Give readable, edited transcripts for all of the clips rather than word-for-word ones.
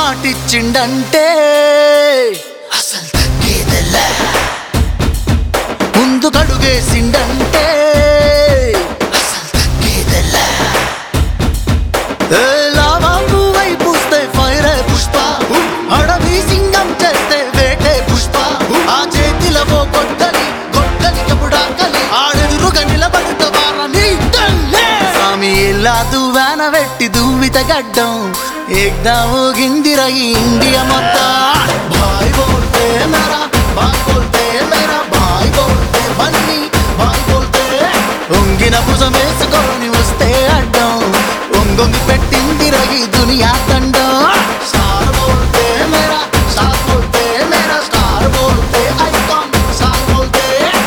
మాటిచ్చిండంటే అసలు తగ్గేదెలా, ముందు కడుగేసిండంటే అసలు తగ్గేదెలా. లావాపు వైపుస్తే ఫైరే పుష్ప, అడవి సింగం చేస్తే వేటే పుష్ప. ఆ చేతిలో కొట్టలి కొట్టలి ఎప్పుడాకలి, ఆడెదురుగా నిలబడితే వారని స్వామి ఇలా దువ్వాన వెట్టి దువ్విత గడ్డం ఏకదమ్ ఊగిందిరా ఈ ఇండియా మొత్తం. భాయ్ బోల్తే మేరా భాయ్ బోల్తే మేరా భాయ్ బోల్తే బన్నీ భాయ్ బోల్తే. ఒంగిన భుజమేసుకొని వస్తే అడ్డం ఒంగొంగి పెట్టిందిరా ఈ దునియా దండం. స్టార్ బోల్తే మేరా స్టార్ బోల్తే మేరా స్టార్ బోల్తే ఐకాన్ స్టార్ బోల్తే.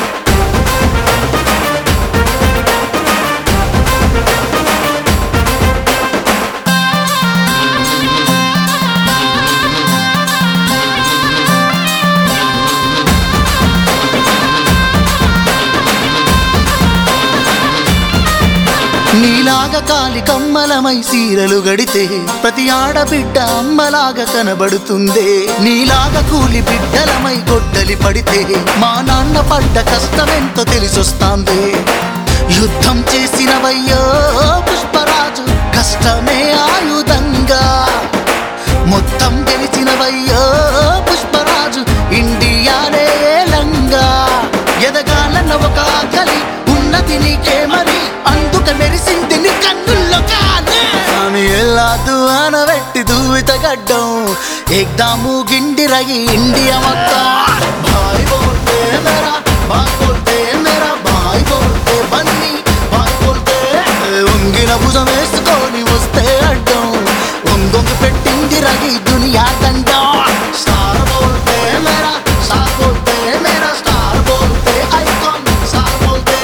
నీలాగా కాలి కమ్మలమై సీరలు గడితే ప్రతి ఆడబిడ్డ అమ్మలాగా కనబడుతుందే. నీలాగా కూలి బిడ్డలమై గొడ్డలి పడితే మా నాన్న పడ్డ కష్టమెంతో తెలిసొస్తాందే. యుద్ధం చేసినవయ్యో పుష్పరాజు కష్టమే ఆయుధంగా, మొత్తం గెలిచినవయ్యో పుష్పరాజు ఇండియానే లంగా. ఎదగాలన్న ఒక ఆకలి ఉన్నది నీకే మరి, అందుక మెరిసింది నీ కన్నుల్లో కానే. ఆమె ఎలా దువ్వాన వెట్టి దువ్విత గడ్డం ఏకదమ్ ఊగిందిరా ఈ ఇండియా మొత్తం. భాయ్ బోల్తే మేరా భాయ్ బోల్తే మేరా భాయ్ బోల్తే బన్నీ భాయ్ బోల్తే. ఒంగిన భుజం వేసుకొని వస్తే అడ్డం ఒంగొంగి పెట్టిందిరా ఈ దునియా దండం. స్టార్ బోల్తే మేరా స్టార్ బోల్తే మేరా స్టార్ బోల్తే ఐకాన్ స్టార్ బోల్తే.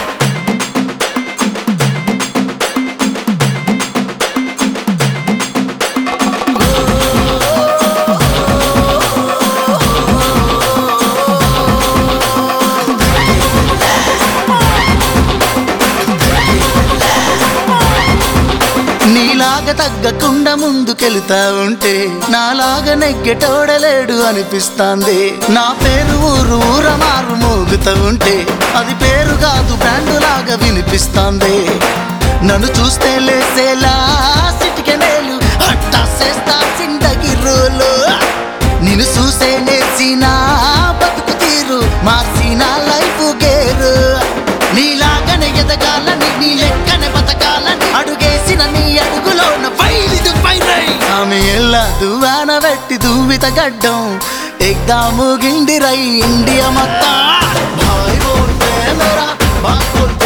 నీలాగా తగ్గకుండా ముందుకెళ్తా ఉంటే నాలాగా నెగ్గెటోడలేడు అనిపిస్తాంది. నా పేరు ఊరు ఊర మారు మోగుతూ ఉంటే అది పేరు కాదు బ్రాండ్ లాగా వినిపిస్తాంది. నన్ను చూస్తే లేసేలా సిటికెనేలు అట్టా చేస్తా సిందగి రోలు. నిన్ను చూసే నేర్చిన బతుకు తీరు మార్చిన లైఫ్ గేరు. నీలాగనే ఎదగాలని నీ లెక్కనే బతకాలని అడుగేసిన నీ అడుగులోన ఫైలిదు ఫైరై. ఆమె ఎలా దువ్వాన వెట్టి దువ్విత గడ్డం ఏకదమ్ ఊగిందిరా ఈ ఇండియా మొత్తం. భాయ్ బోల్తే మేరా భాయ్ బోల్తే